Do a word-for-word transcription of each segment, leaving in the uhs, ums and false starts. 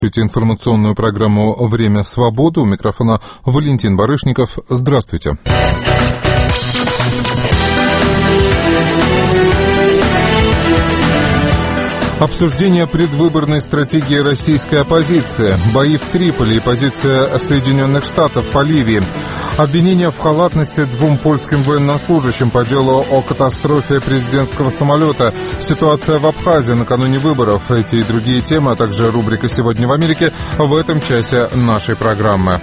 Информационную программу «Время свободы». У микрофона Валентин Барышников. Здравствуйте. Обсуждение предвыборной стратегии российской оппозиции, бои в Триполи и позиция Соединенных Штатов по Ливии, обвинения в халатности двум польским военнослужащим по делу о катастрофе президентского самолета, ситуация в Абхазии накануне выборов, эти и другие темы, а также рубрика «Сегодня в Америке» в этом часе нашей программы.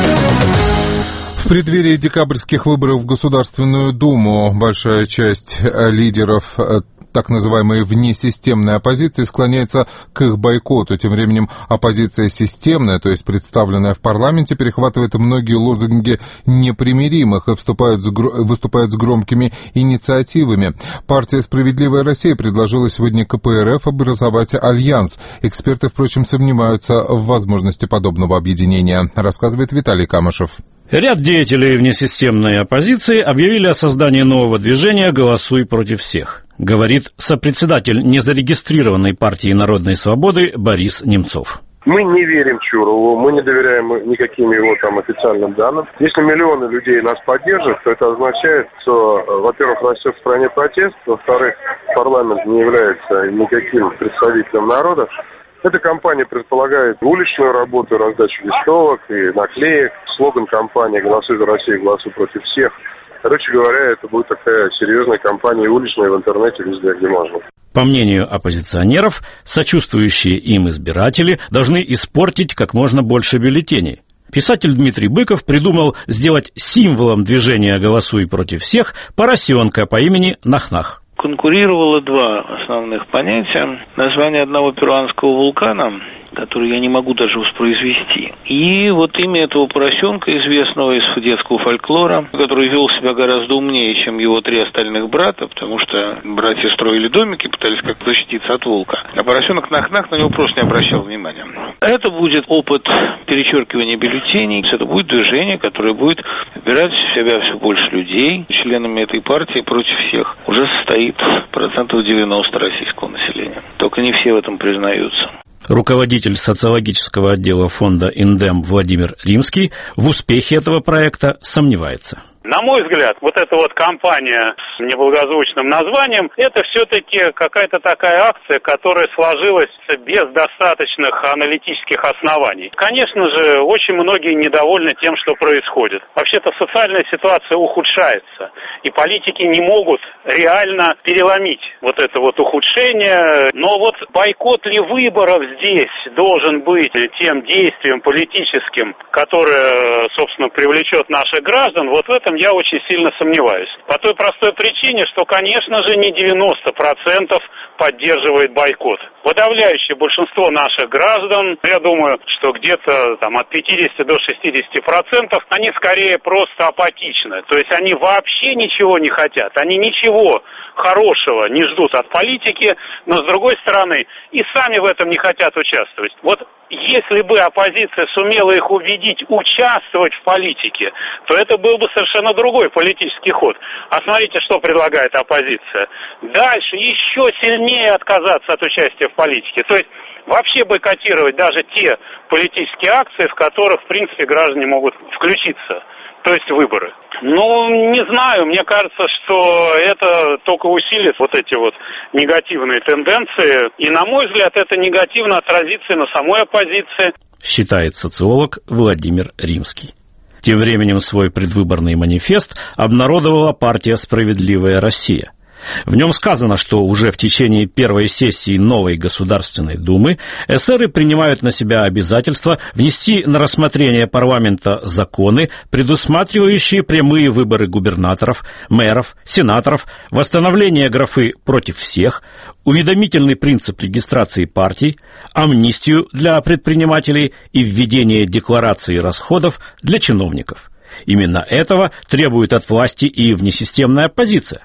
В преддверии декабрьских выборов в Государственную Думу большая часть лидеров так называемой внесистемной оппозиции склоняется к их бойкоту. Тем временем оппозиция системная, то есть представленная в парламенте, перехватывает многие лозунги непримиримых и вступает с, выступает с громкими инициативами. Партия «Справедливая Россия» предложила сегодня ка пэ эр эф образовать альянс. Эксперты, впрочем, сомневаются в возможности подобного объединения, рассказывает Виталий Камышев. Ряд деятелей внесистемной оппозиции объявили о создании нового движения «Голосуй против всех», говорит сопредседатель незарегистрированной партии Народной свободы Борис Немцов. Мы не верим Чурову, мы не доверяем никаким его там официальным данным. Если миллионы людей нас поддержат, то это означает, что, во-первых, растет в стране протест, во-вторых, парламент не является никаким представителем народа. Эта кампания предполагает уличную работу, раздачу листовок и наклеек. Слоган кампании «Голосуй за Россию, голосуй против всех». Короче говоря, это будет такая серьезная кампания уличная в интернете везде, где можно. По мнению оппозиционеров, сочувствующие им избиратели должны испортить как можно больше бюллетеней. Писатель Дмитрий Быков придумал сделать символом движения «Голосуй против всех» поросенка по имени Нах-Нах. Конкурировало два основных понятия. Название одного перуанского вулкана, который я не могу даже воспроизвести. И вот имя этого поросенка, известного из детского фольклора, который вел себя гораздо умнее, чем его три остальных брата, потому что братья строили домики, пытались как-то защититься от волка. А поросенок Нах-Нах на него просто не обращал внимания. Это будет опыт перечеркивания бюллетеней. Это будет движение, которое будет собирать в себя все больше людей. Членами этой партии против всех уже состоит процентов девяносто российского населения. Только не все в этом признаются. Руководитель социологического отдела фонда «Индем» Владимир Римский в успехе этого проекта сомневается. На мой взгляд, вот эта вот кампания с неблагозвучным названием, это все-таки какая-то такая акция, которая сложилась без достаточных аналитических оснований. Конечно же, очень многие недовольны тем, что происходит. Вообще-то социальная ситуация ухудшается, и политики не могут реально переломить вот это вот ухудшение. Но вот бойкот ли выборов здесь должен быть тем действием политическим, которое, собственно, привлечет наших граждан, вот в этом я очень сильно сомневаюсь. По той простой причине, что, конечно же, не девяносто процентов поддерживает бойкот. Подавляющее большинство наших граждан, я думаю, что где-то там от пятидесяти до шестидесяти процентов, они скорее просто апатичны. То есть они вообще ничего не хотят, они ничего хорошего не ждут от политики, но, с другой стороны, и сами в этом не хотят участвовать. Вот если бы оппозиция сумела их убедить участвовать в политике, то это был бы совершенно другой политический ход. А смотрите, что предлагает оппозиция. Дальше еще сильнее отказаться от участия в политике. То есть вообще бойкотировать даже те политические акции, в которых, в принципе, граждане могут включиться. То есть выборы. Ну, не знаю, мне кажется, что это только усилит вот эти вот негативные тенденции. И, на мой взгляд, это негативно отразится и на самой оппозиции. Считает социолог Владимир Римский. Тем временем свой предвыборный манифест обнародовала партия «Справедливая Россия». В нем сказано, что уже в течение первой сессии новой Государственной Думы эсеры принимают на себя обязательство внести на рассмотрение парламента законы, предусматривающие прямые выборы губернаторов, мэров, сенаторов, восстановление графы «против всех», уведомительный принцип регистрации партий, амнистию для предпринимателей и введение декларации расходов для чиновников. Именно этого требует от власти и внесистемная оппозиция.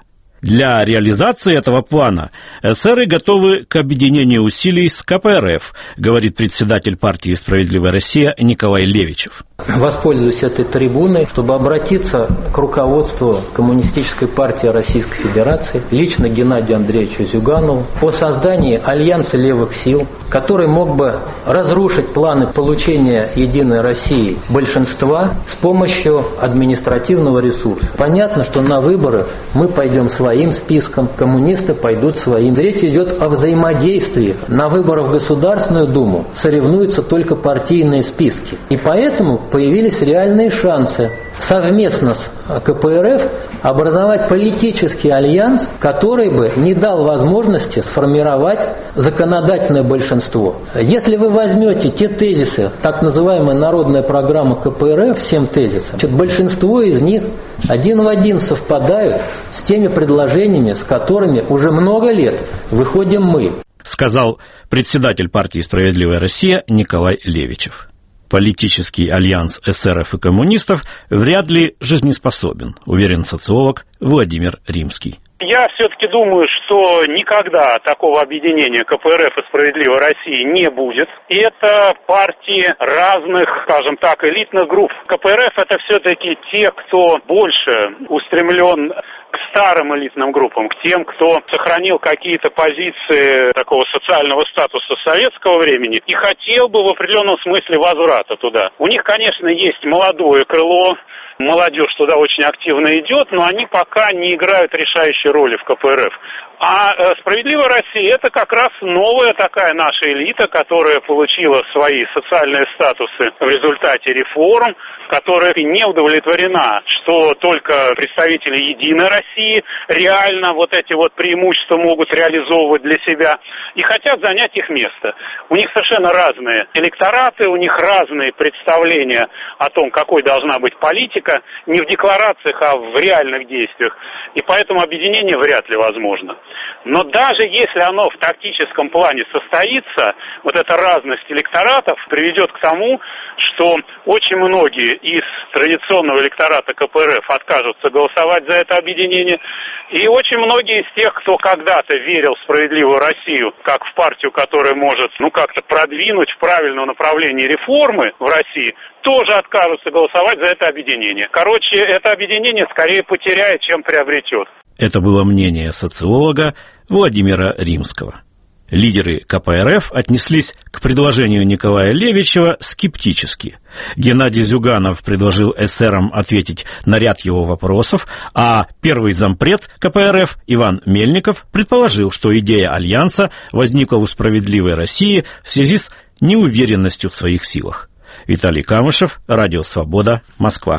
Для реализации этого плана эсеры готовы к объединению усилий с ка пэ эр эф, говорит председатель партии «Справедливая Россия» Николай Левичев. Воспользуюсь этой трибуной, чтобы обратиться к руководству Коммунистической партии Российской Федерации, лично Геннадию Андреевичу Зюганову, о создании альянса левых сил, который мог бы разрушить планы получения Единой России большинства с помощью административного ресурса. Понятно, что на выборы мы пойдем своим списком, коммунисты пойдут своим. Речь идет о взаимодействии. На выборах в Государственную Думу соревнуются только партийные списки. И поэтому появились реальные шансы совместно с ка пэ эр эф образовать политический альянс, который бы не дал возможности сформировать законодательное большинство. Если вы возьмете те тезисы, так называемая народная программа ка пэ эр эф, семь тезисов, значит, большинство из них один в один совпадают с теми предложениями, с которыми уже много лет выходим мы, сказал председатель партии «Справедливая Россия» Николай Левичев. Политический альянс эсеров и коммунистов вряд ли жизнеспособен, уверен социолог Владимир Римский. Я все-таки думаю, что никогда такого объединения ка пэ эр эф и «Справедливой России» не будет. И это партии разных, скажем так, элитных групп. ка пэ эр эф это все-таки те, кто больше устремлен к старым элитным группам, к тем, кто сохранил какие-то позиции такого социального статуса советского времени и хотел бы в определенном смысле возврата туда. У них, конечно, есть молодое крыло, молодежь туда очень активно идет, но они пока не играют решающей роли в ка пэ эр эф. А «Справедливая Россия» — это как раз новая такая наша элита, которая получила свои социальные статусы в результате реформ, которая не удовлетворена, что только представители «Единой России» реально вот эти вот преимущества могут реализовывать для себя и хотят занять их место. У них совершенно разные электораты, у них разные представления о том, какой должна быть политика, не в декларациях, а в реальных действиях. И поэтому объединение вряд ли возможно. Но даже если оно в тактическом плане состоится, вот эта разность электоратов приведет к тому, что очень многие из традиционного электората ка пэ эр эф откажутся голосовать за это объединение, и очень многие из тех, кто когда-то верил в «Справедливую Россию» как в партию, которая может, ну, как-то продвинуть в правильном направлении реформы в России, тоже откажутся голосовать за это объединение. Короче, это объединение скорее потеряет, чем приобретет. Это было мнение социолога Владимира Римского. Лидеры ка пэ эр эф отнеслись к предложению Николая Левичева скептически. Геннадий Зюганов предложил эсерам ответить на ряд его вопросов, а первый зампред ка пэ эр эф Иван Мельников предположил, что идея альянса возникла у «Справедливой России» в связи с неуверенностью в своих силах. Виталий Камышев, Радио Свобода, Москва.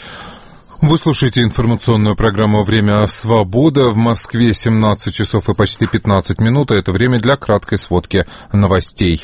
Вы слушаете информационную программу «Время свободы». В Москве семнадцать часов и почти пятнадцать минут. Это время для краткой сводки новостей.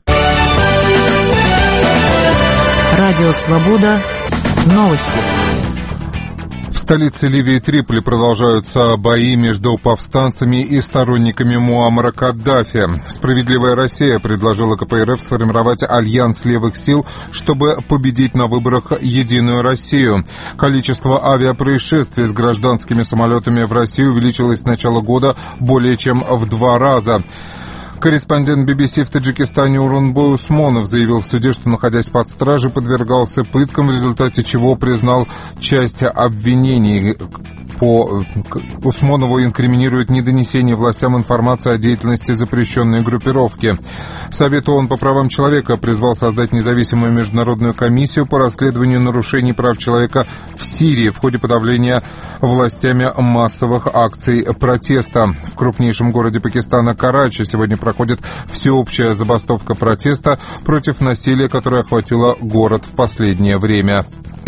Радио Свобода. Новости. В столице Ливии Триполи продолжаются бои между повстанцами и сторонниками Муаммара Каддафи. «Справедливая Россия» предложила ка пэ эр эф сформировать альянс левых сил, чтобы победить на выборах «Единую Россию». Количество авиапроисшествий с гражданскими самолетами в России увеличилось с начала года более чем в два раза. Корреспондент би би си в Таджикистане Урунбой Усмонов заявил в суде, что, находясь под стражей, подвергался пыткам, в результате чего признал часть обвинений. По Усмонову инкриминирует недонесение властям информации о деятельности запрещенной группировки. Совет ООН по правам человека призвал создать независимую международную комиссию по расследованию нарушений прав человека в Сирии в ходе подавления властями массовых акций протеста. В крупнейшем городе Пакистана Карачи сегодня проходит всеобщая забастовка протеста против насилия, которое охватило город в последнее время.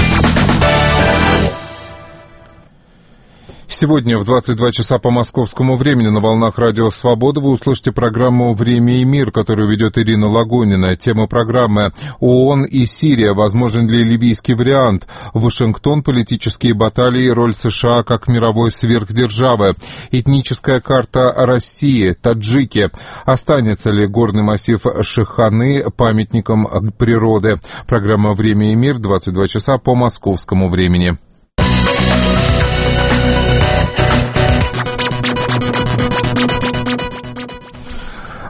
Сегодня в двадцать два часа по московскому времени на волнах Радио Свобода вы услышите программу «Время и мир», которую ведет Ирина Лагунина. Тема программы «ООН и Сирия. Возможен ли ливийский вариант? Вашингтон. Политические баталии. Роль США как мировой сверхдержавы. Этническая карта России. Таджики. Останется ли горный массив Шиханы памятником природы?» Программа «Время и мир» двадцать два часа по московскому времени.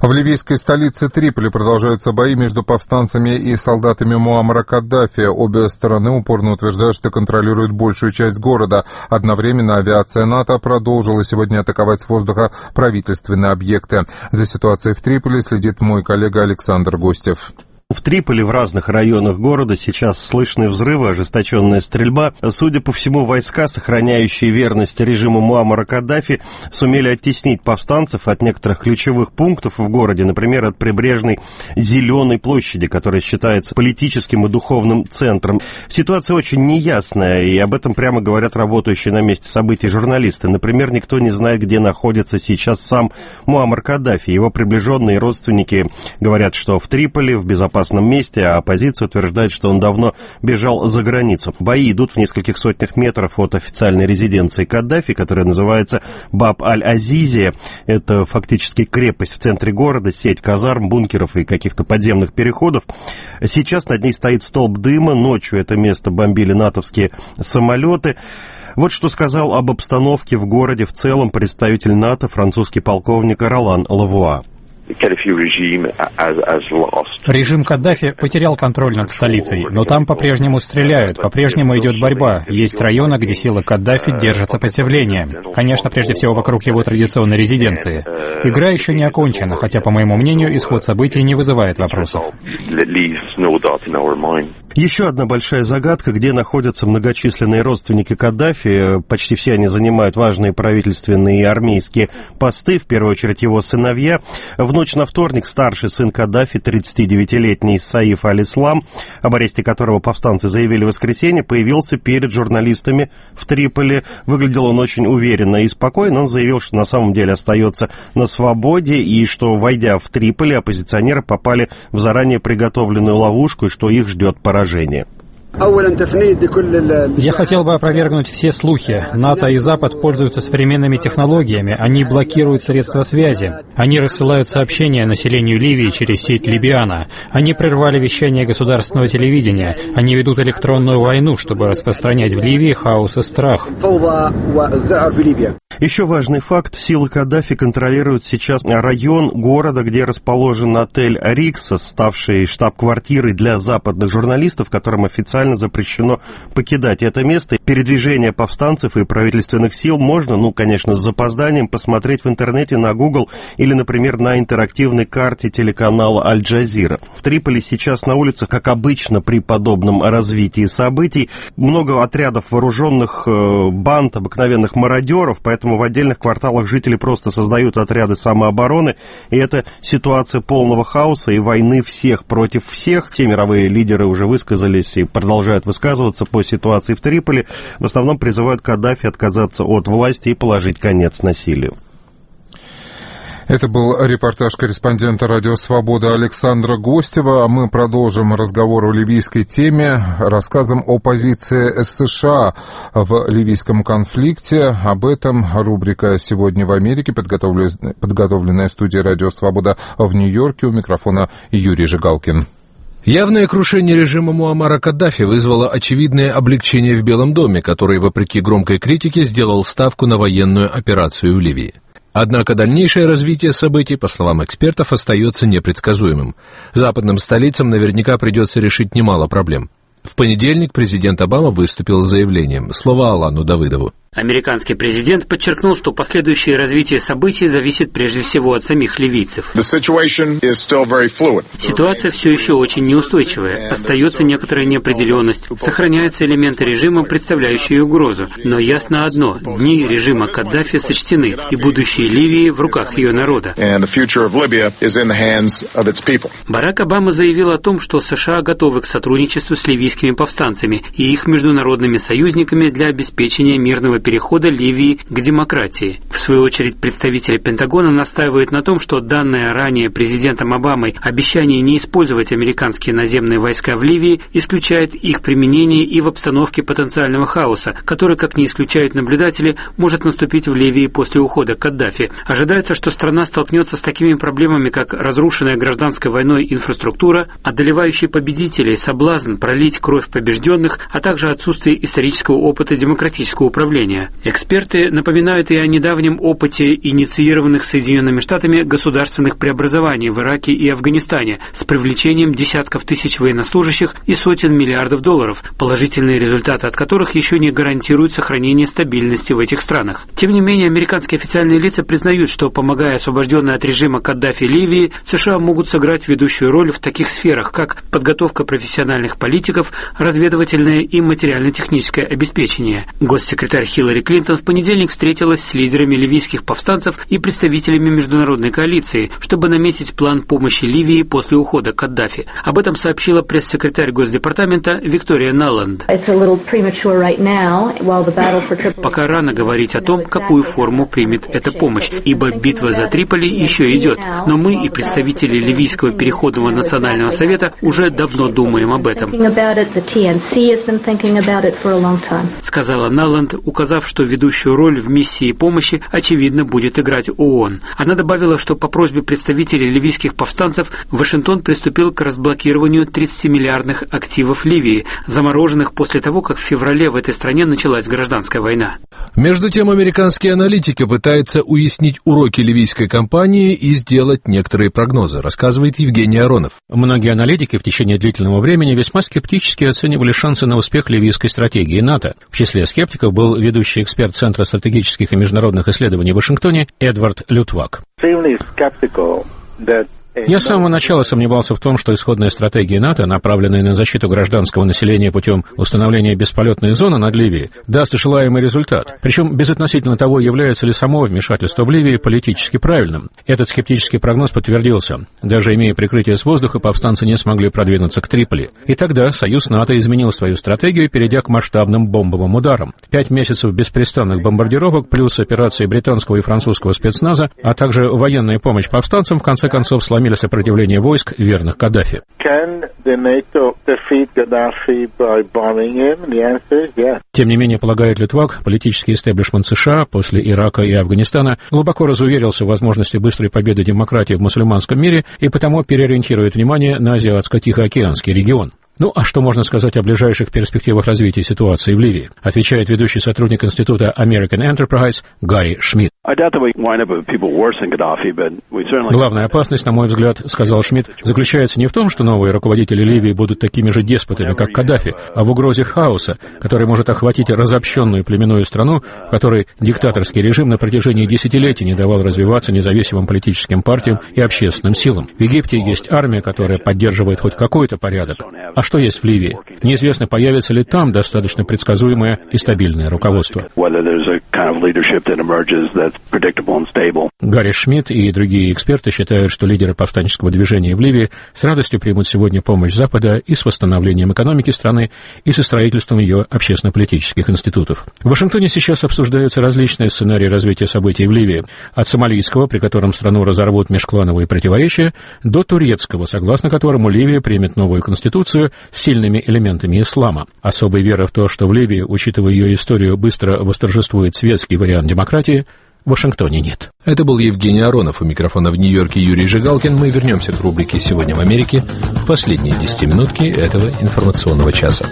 В ливийской столице Триполи продолжаются бои между повстанцами и солдатами Муаммара Каддафи. Обе стороны упорно утверждают, что контролируют большую часть города. Одновременно авиация НАТО продолжила сегодня атаковать с воздуха правительственные объекты. За ситуацией в Триполи следит мой коллега Александр Гостев. В Триполи, в разных районах города сейчас слышны взрывы, ожесточенная стрельба. Судя по всему, войска, сохраняющие верность режиму Муаммара Каддафи, сумели оттеснить повстанцев от некоторых ключевых пунктов в городе, например, от прибрежной Зеленой площади, которая считается политическим и духовным центром. Ситуация очень неясная, и об этом прямо говорят работающие на месте событий журналисты. Например, никто не знает, где находится сейчас сам Муаммар Каддафи. Его приближенные родственники говорят, что в Триполи, в безопасном месте, а оппозиция утверждает, что он давно бежал за границу. Бои идут в нескольких сотнях метров от официальной резиденции Каддафи, которая называется Баб-аль-Азизия. Это фактически крепость в центре города, сеть казарм, бункеров и каких-то подземных переходов. Сейчас над ней стоит столб дыма. Ночью это место бомбили натовские самолеты. Вот что сказал об обстановке в городе в целом представитель НАТО, французский полковник Ролан Лавуа. Режим Каддафи потерял контроль над столицей, но там по-прежнему стреляют, по-прежнему идет борьба. Есть районы, где силы Каддафи держат сопротивление. Конечно, прежде всего вокруг его традиционной резиденции. Игра еще не окончена, хотя, по моему мнению, исход событий не вызывает вопросов. Еще одна большая загадка, где находятся многочисленные родственники Каддафи. Почти все они занимают важные правительственные и армейские посты, в первую очередь его сыновья. В ночь на вторник старший сын Каддафи, тридцатидевятилетний Саиф аль-Ислам, об аресте которого повстанцы заявили в воскресенье, появился перед журналистами в Триполи. Выглядел он очень уверенно и спокойно. Он заявил, что на самом деле остается на свободе и что, войдя в Триполи, оппозиционеры попали в заранее приготовленную ловушку и что их ждет поражение. Я хотел бы опровергнуть все слухи. НАТО и Запад пользуются современными технологиями. Они блокируют средства связи. Они рассылают сообщения населению Ливии через сеть Либиана. Они прервали вещание государственного телевидения. Они ведут электронную войну, чтобы распространять в Ливии хаос и страх. Еще важный факт. Силы Каддафи контролируют сейчас район города, где расположен отель «Рикса», ставший штаб-квартирой для западных журналистов, которым официально запрещено покидать это место. Передвижение повстанцев и правительственных сил можно, ну, конечно, с запозданием посмотреть в интернете на Google или, например, на интерактивной карте телеканала «Аль-Джазира». В Триполи сейчас на улицах, как обычно при подобном развитии событий, много отрядов вооруженных э, банд, обыкновенных мародеров, поэтому в отдельных кварталах жители просто создают отряды самообороны, и это ситуация полного хаоса и войны всех против всех. Все мировые лидеры уже высказались и продолжают высказываться по ситуации в Триполи. В основном призывают Каддафи отказаться от власти и положить конец насилию. Это был репортаж корреспондента «Радио Свобода» Александра Гостева. Мы продолжим разговор о ливийской теме рассказом о позиции США в ливийском конфликте. Об этом рубрика «Сегодня в Америке», подготовленная студией «Радио Свобода» в Нью-Йорке. У микрофона Юрий Жигалкин. Явное крушение режима Муаммара Каддафи вызвало очевидное облегчение в Белом доме, который, вопреки громкой критике, сделал ставку на военную операцию в Ливии. Однако дальнейшее развитие событий, по словам экспертов, остается непредсказуемым. Западным столицам наверняка придется решить немало проблем. В понедельник президент Обама выступил с заявлением. Слово Алану Давыдову. Американский президент подчеркнул, что последующее развитие событий зависит прежде всего от самих ливийцев. Ситуация все еще очень неустойчивая. Остается некоторая неопределенность. Сохраняются элементы режима, представляющие угрозу. Но ясно одно. Дни режима Каддафи сочтены, и будущее Ливии в руках ее народа. Барак Обама заявил о том, что США готовы к сотрудничеству с ливийскими повстанцами и их международными союзниками для обеспечения мирного перехода Ливии к демократии. В свою очередь, представители Пентагона настаивают на том, что данное ранее президентом Обамой обещание не использовать американские наземные войска в Ливии исключает их применение и в обстановке потенциального хаоса, который, как не исключают наблюдатели, может наступить в Ливии после ухода Каддафи. Ожидается, что страна столкнется с такими проблемами, как разрушенная гражданской войной инфраструктура, одолевающие победителей соблазн пролить кровь побежденных, а также отсутствие исторического опыта демократического управления. населения. Эксперты напоминают и о недавнем опыте инициированных Соединенными Штатами государственных преобразований в Ираке и Афганистане с привлечением десятков тысяч военнослужащих и сотен миллиардов долларов, положительные результаты от которых еще не гарантируют сохранение стабильности в этих странах. Тем не менее, американские официальные лица признают, что, помогая освобожденной от режима Каддафи Ливии, США могут сыграть ведущую роль в таких сферах, как подготовка профессиональных политиков, разведывательное и материально-техническое обеспечение. Госсекретарь Хиллари Клинтон в понедельник встретилась с лидерами ливийских повстанцев и представителями международной коалиции, чтобы наметить план помощи Ливии после ухода Каддафи. Об этом сообщила пресс-секретарь Госдепартамента Виктория Налланд. Пока рано говорить о том, какую форму примет эта помощь, ибо битва за Триполи еще идет. Но мы и представители Ливийского переходного национального совета уже давно думаем об этом, сказала Налланд, указав, что ведущую роль в миссии помощи, очевидно, будет играть ООН. Она добавила, что по просьбе представителей ливийских повстанцев Вашингтон приступил к разблокированию тридцатимиллиардных активов Ливии, замороженных после того, как в феврале в этой стране началась гражданская война. Между тем, американские аналитики пытаются уяснить уроки ливийской кампании и сделать некоторые прогнозы, рассказывает Евгений Аронов. Многие аналитики в течение длительного времени весьма скептически оценивали шансы на успех ливийской стратегии НАТО. В числе скептиков был ведущий эксперт Центра стратегических и международных исследований в Вашингтоне Эдвард Лютвак. Я с самого начала сомневался в том, что исходная стратегия НАТО, направленная на защиту гражданского населения путем установления бесполетной зоны над Ливией, даст желаемый результат. Причем безотносительно того, является ли само вмешательство в Ливии политически правильным. Этот скептический прогноз подтвердился. Даже имея прикрытие с воздуха, повстанцы не смогли продвинуться к Триполи. И тогда Союз НАТО изменил свою стратегию, перейдя к масштабным бомбовым ударам. Пять месяцев беспрестанных бомбардировок, плюс операции британского и французского спецназа, а также военная помощь повстанцам, в конце концов сломили сопротивление войск, верных Каддафи. Тем не менее, полагает Лютвак, политический истеблишмент США после Ирака и Афганистана глубоко разуверился в возможности быстрой победы демократии в мусульманском мире и потому переориентирует внимание на Азиатско-Тихоокеанский регион. Ну, а что можно сказать о ближайших перспективах развития ситуации в Ливии? Отвечает ведущий сотрудник Института American Enterprise Гарри Шмидт. Главная опасность, на мой взгляд, сказал Шмидт, заключается не в том, что новые руководители Ливии будут такими же деспотами, как Каддафи, а в угрозе хаоса, который может охватить разобщенную племенную страну, в которой диктаторский режим на протяжении десятилетий не давал развиваться независимым политическим партиям и общественным силам. В Египте есть армия, которая поддерживает хоть какой-то порядок. А что есть в Ливии? Неизвестно, появится ли там достаточно предсказуемое и стабильное руководство. Гарри Шмидт и другие эксперты считают, что лидеры повстанческого движения в Ливии с радостью примут сегодня помощь Запада и с восстановлением экономики страны, и со строительством ее общественно-политических институтов. В Вашингтоне сейчас обсуждаются различные сценарии развития событий в Ливии, от сомалийского, при котором страну разорвут межклановые противоречия, до турецкого, согласно которому Ливия примет новую конституцию с сильными элементами ислама. Особой веры в то, что в Ливии, учитывая ее историю, быстро восторжествует светский вариант демократии, в Вашингтоне нет. Это был Евгений Аронов. У микрофона в Нью-Йорке Юрий Жигалкин. Мы вернемся к рубрике «Сегодня в Америке» в последние десятиминутки этого информационного часа.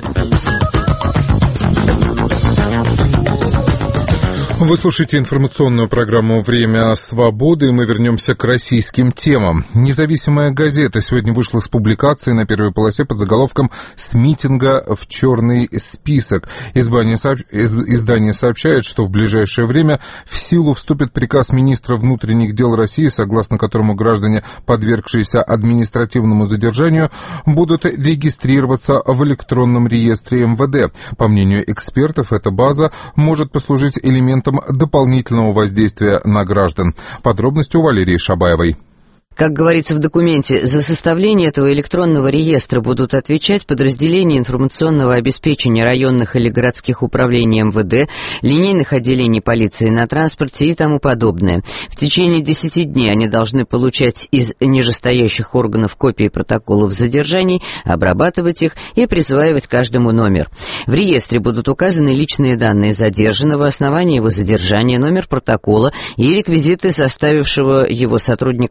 Вы слушаете информационную программу «Время свободы», и мы вернемся к российским темам. Независимая газета сегодня вышла с публикацией на первой полосе под заголовком «С митинга в черный список». Издание, сооб... Издание сообщает, что в ближайшее время в силу вступит приказ министра внутренних дел России, согласно которому граждане, подвергшиеся административному задержанию, будут регистрироваться в электронном реестре эм вэ дэ. По мнению экспертов, эта база может послужить элементом дополнительного воздействия на граждан. Подробности у Валерии Шабаевой. Как говорится в документе, за составление этого электронного реестра будут отвечать подразделения информационного обеспечения районных или городских управлений эм вэ дэ, линейных отделений полиции на транспорте и тому подобное. В течение десяти дней они должны получать из нижестоящих органов копии протоколов задержаний, обрабатывать их и присваивать каждому номер. В реестре будут указаны личные данные задержанного, основания его задержания, номер протокола и реквизиты составившего его сотрудника полиции.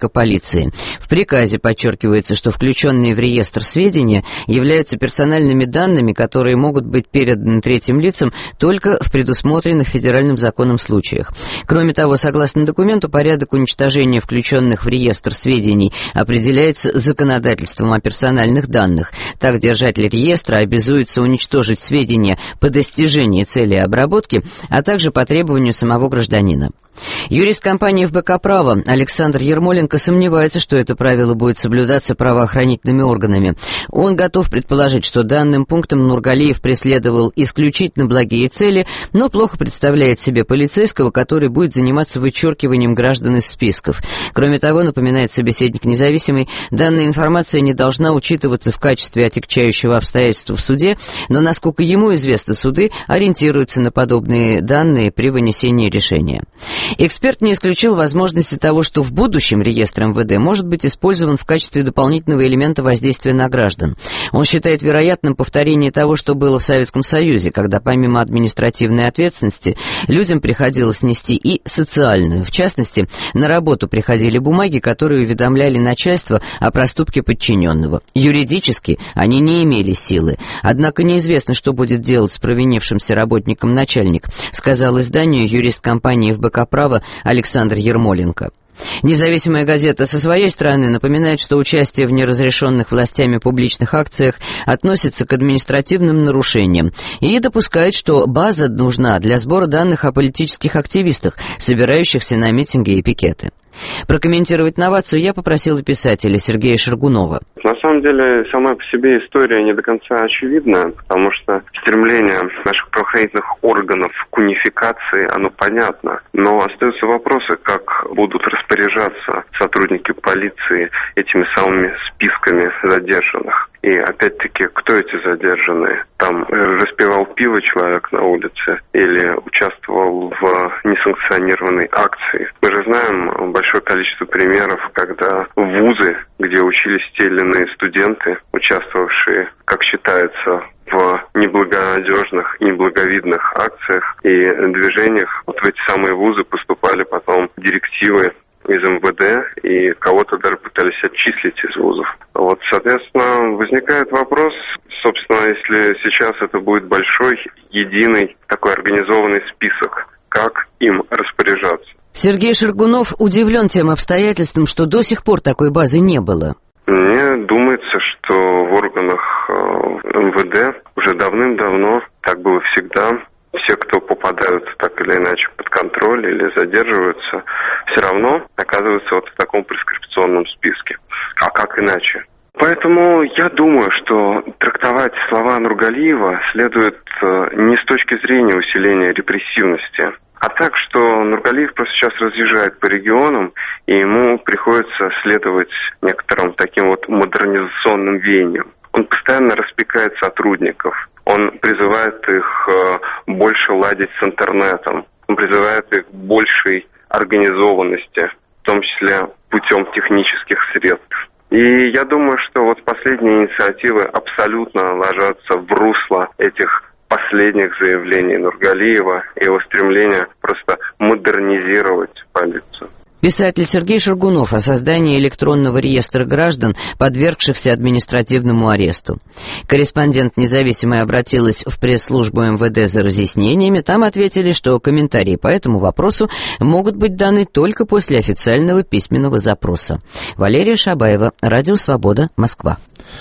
полиции. В приказе подчеркивается, что включенные в реестр сведения являются персональными данными, которые могут быть переданы третьим лицам только в предусмотренных федеральным законом случаях. Кроме того, согласно документу, порядок уничтожения включенных в реестр сведений определяется законодательством о персональных данных. Так, держатель реестра обязуется уничтожить сведения по достижении цели обработки, а также по требованию самого гражданина. Юрист компании эф бэ ка «Право» Александр Ермоленко сомневается, что это правило будет соблюдаться правоохранительными органами. Он готов предположить, что данным пунктом Нургалиев преследовал исключительно благие цели, но плохо представляет себе полицейского, который будет заниматься вычеркиванием граждан из списков. Кроме того, напоминает собеседник независимый, данная информация не должна учитываться в качестве отягчающего обстоятельства в суде, но, насколько ему известно, суды ориентируются на подобные данные при вынесении решения. Эксперт не исключил возможности того, что в будущем реестр эм вэ дэ может быть использован в качестве дополнительного элемента воздействия на граждан. Он считает вероятным повторение того, что было в Советском Союзе, когда помимо административной ответственности людям приходилось нести и социальную. В частности, на работу приходили бумаги, которые уведомляли начальство о проступке подчиненного. Юридически они не имели силы. Однако неизвестно, что будет делать с провинившимся работником начальник, сказал изданию юрист компании эф бэ ка «Право» Александр Ермоленко. Независимая газета со своей стороны напоминает, что участие в неразрешенных властями публичных акциях относится к административным нарушениям и допускает, что база нужна для сбора данных о политических активистах, собирающихся на митинги и пикеты. Прокомментировать новацию я попросила писателя Сергея Шаргунова. На самом деле, сама по себе история не до конца очевидна, потому что стремление наших правоохранительных органов к унификации, оно понятно. Но остаются вопросы, как будут распоряжаться сотрудники полиции этими самыми списками задержанных. И опять-таки, кто эти задержанные? Там распивал пиво человек на улице или участвовал в несанкционированной акции. Мы же знаем большое количество примеров, когда вузы, где учились те или иные студенты, участвовавшие, как считается, в неблагонадежных и неблаговидных акциях и движениях, вот в эти самые вузы поступали потом директивы из эм вэ дэ, и кого-то даже пытались отчислить из вузов. Вот, соответственно, возникает вопрос, собственно, если сейчас это будет большой, единый, такой организованный список, как им распоряжаться. Сергей Шаргунов удивлен тем обстоятельством, что до сих пор такой базы не было. Мне думается, что в органах эм вэ дэ уже давным-давно, так было всегда, все, кто попадают так или иначе под контроль или задерживаются, все равно оказываются вот в таком прескрипционном списке. А как иначе? Поэтому я думаю, что трактовать слова Нургалиева следует не с точки зрения усиления репрессивности, а так, что Нургалиев просто сейчас разъезжает по регионам, и ему приходится следовать некоторым таким вот модернизационным веяниям. Он постоянно распекает сотрудников, он призывает их э, больше ладить с интернетом, он призывает их к большей организованности, в том числе путем технических средств. И я думаю, что вот последние инициативы абсолютно ложатся в русло этих последних заявлений Нургалиева и его стремления просто модернизировать полицию. Писатель Сергей Шаргунов о создании электронного реестра граждан, подвергшихся административному аресту. Корреспондент «Независимой» обратилась в пресс-службу эм вэ дэ за разъяснениями. Там ответили, что комментарии по этому вопросу могут быть даны только после официального письменного запроса. Валерия Шабаева, Радио Свобода, Москва.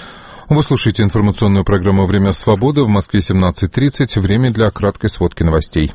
Вы слушаете информационную программу «Время свободы». В Москве семнадцать тридцать. Время для краткой сводки новостей.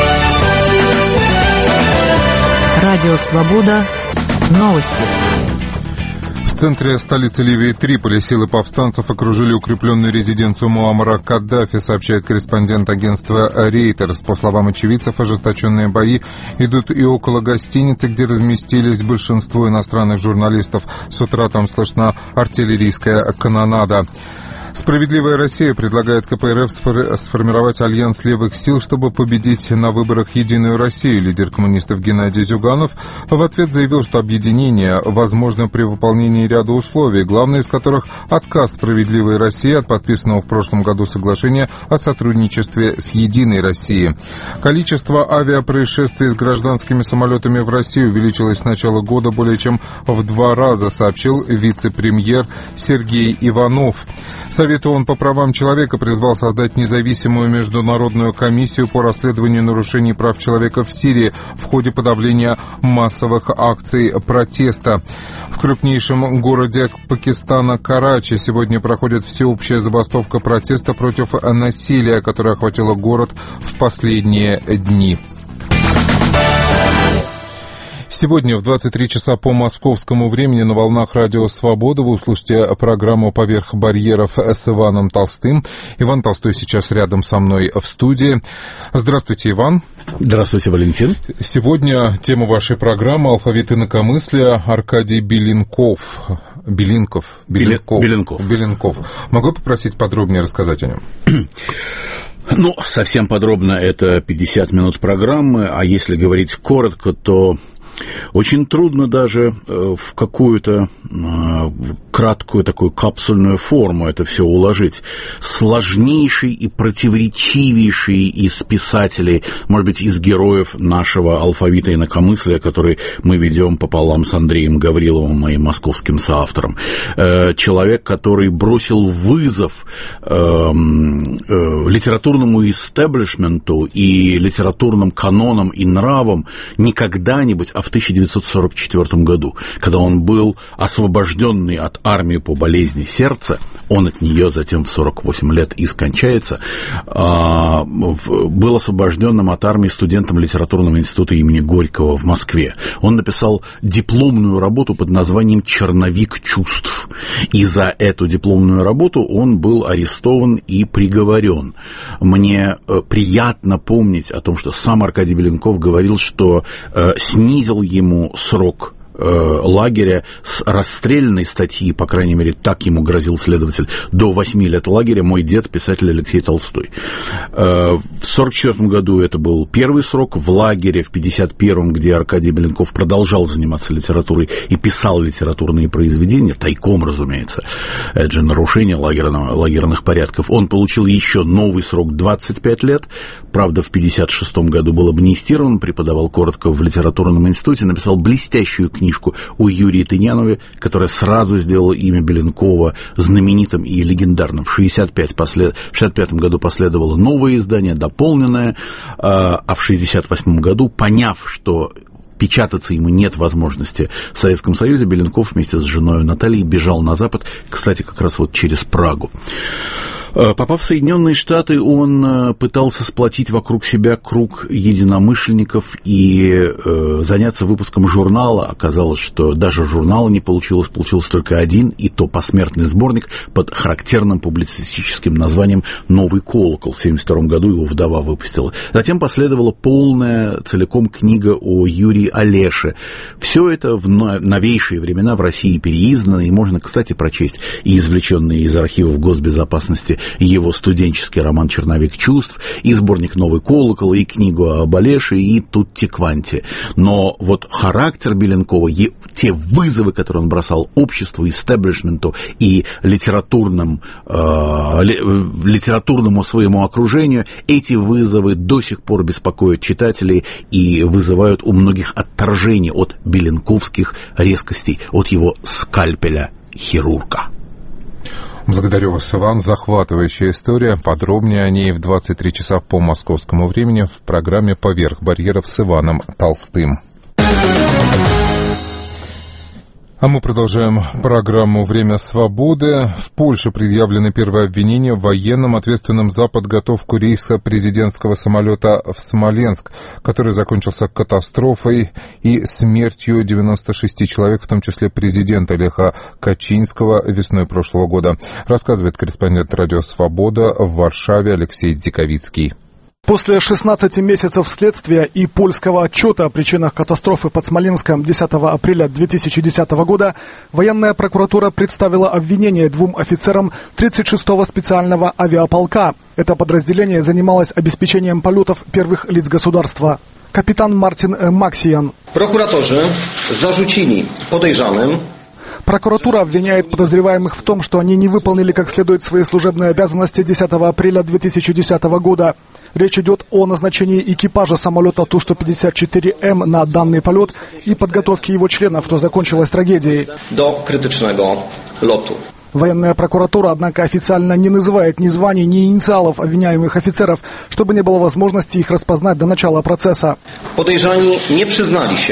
Радио «Свобода». Новости. В центре столицы Ливии Триполи силы повстанцев окружили укрепленную резиденцию Муаммара Каддафи, сообщает корреспондент агентства Reuters. По словам очевидцев, ожесточенные бои идут и около гостиницы, где разместились большинство иностранных журналистов. С утра там слышна артиллерийская канонада. Справедливая Россия предлагает ка пэ эр эф сформировать альянс левых сил, чтобы победить на выборах «Единую Россию». Лидер коммунистов Геннадий Зюганов в ответ заявил, что объединение возможно при выполнении ряда условий, главное из которых отказ «Справедливой России» от подписанного в прошлом году соглашения о сотрудничестве с «Единой Россией». Количество авиапроисшествий с гражданскими самолетами в России увеличилось с начала года более чем в два раза, сообщил вице-премьер Сергей Иванов. Совет ООН по правам человека призвал создать независимую международную комиссию по расследованию нарушений прав человека в Сирии в ходе подавления массовых акций протеста. В крупнейшем городе Пакистана Карачи сегодня проходит всеобщая забастовка протеста против насилия, которое охватило город в последние дни. Сегодня в двадцать три часа по московскому времени на волнах Радио Свобода вы услышите программу «Поверх барьеров» с Иваном Толстым. Иван Толстой сейчас рядом со мной в студии. Здравствуйте, Иван. Здравствуйте, Валентин. Сегодня тема вашей программы «Алфавит инакомыслия». Аркадий Беленков. Белинков. Беленков. Беленков. Беленков. Могу попросить подробнее рассказать о нем? Ну, совсем подробно это пятьдесят минут программы, а если говорить коротко, то очень трудно даже в какую-то краткую такую капсульную форму это все уложить. Сложнейший и противоречивейший из писателей, может быть, из героев нашего алфавита инакомыслия, который мы ведем пополам с Андреем Гавриловым, моим московским соавтором. Человек, который бросил вызов литературному истеблишменту и литературным канонам и нравам не когда-нибудь, а в тысяча девятьсот сорок четвёртом году, когда он был освобожденный от армии по болезни сердца, он от нее затем в сорок восемь лет и скончается, был освобожденным от армии студентом литературного института имени Горького в Москве. Он написал дипломную работу под названием «Черновик чувств». И за эту дипломную работу он был арестован и приговорен. Мне приятно помнить о том, что сам Аркадий Беленков говорил, что снизил ему срок лагеря с расстрельной статьи, по крайней мере, так ему грозил следователь, до восьми лет лагеря, мой дед, писатель Алексей Толстой. В сорок четвёртом году это был первый срок, в лагере в пятьдесят первом, где Аркадий Беленков продолжал заниматься литературой и писал литературные произведения, тайком, разумеется, это же нарушение лагерного, лагерных порядков, он получил еще новый срок двадцать пять лет, правда, в пятьдесят шестом году был амнистирован, преподавал коротко в литературном институте, написал блестящую книгу о Юрии Тынянове, которая сразу сделала имя Беленкова знаменитым и легендарным. В шестьдесят пятом году последовало новое издание, дополненное, а в шестьдесят восьмом году, поняв, что печататься ему нет возможности в Советском Союзе, Беленков вместе с женой Натальей бежал на Запад, кстати, как раз вот через Прагу. Попав в Соединенные Штаты, он пытался сплотить вокруг себя круг единомышленников и э, заняться выпуском журнала. Оказалось, что даже журнала не получилось, получился только один, и то посмертный сборник под характерным публицистическим названием «Новый колокол». В семьдесят втором году его вдова выпустила. Затем последовала полная целиком книга о Юрии Олеше. Все это в новейшие времена в России переиздано, и можно, кстати, прочесть и извлеченные из архивов госбезопасности его студенческий роман «Черновик чувств», и сборник «Новый колокол», и книгу об Олеше, и Тутти Кванти. Но вот характер Беленкова, те вызовы, которые он бросал обществу, истеблишменту и литературным, э, литературному своему окружению, эти вызовы до сих пор беспокоят читателей и вызывают у многих отторжение от беленковских резкостей, от его скальпеля хирурга. Благодарю вас, Иван. Захватывающая история. Подробнее о ней в двадцать три часа по московскому времени в программе «Поверх барьеров» с Иваном Толстым. А мы продолжаем программу «Время свободы». В Польше предъявлены первые обвинения в военном, ответственном за подготовку рейса президентского самолета в Смоленск, который закончился катастрофой и смертью девяноста шести человек, в том числе президента Леха Качинского, весной прошлого года. Рассказывает корреспондент «Радио Свобода» в Варшаве Алексей Дзиковицкий. После шестнадцати месяцев следствия и польского отчета о причинах катастрофы под Смоленском десятого апреля две тысячи десятого года военная прокуратура представила обвинение двум офицерам тридцать шестого специального авиаполка. Это подразделение занималось обеспечением полетов первых лиц государства. Капитан Мартин Максиян. Прокураторы заручили подозреваемым. Прокуратура обвиняет подозреваемых в том, что они не выполнили как следует свои служебные обязанности десятого апреля две тысячи десятого года. Речь идет о назначении экипажа самолета Ту сто пятьдесят четыре М на данный полет и подготовке его членов, что закончилось трагедией. До критичного лету. Военная прокуратура, однако, официально не называет ни званий, ни инициалов обвиняемых офицеров, чтобы не было возможности их распознать до начала процесса. Подозреваемые не признались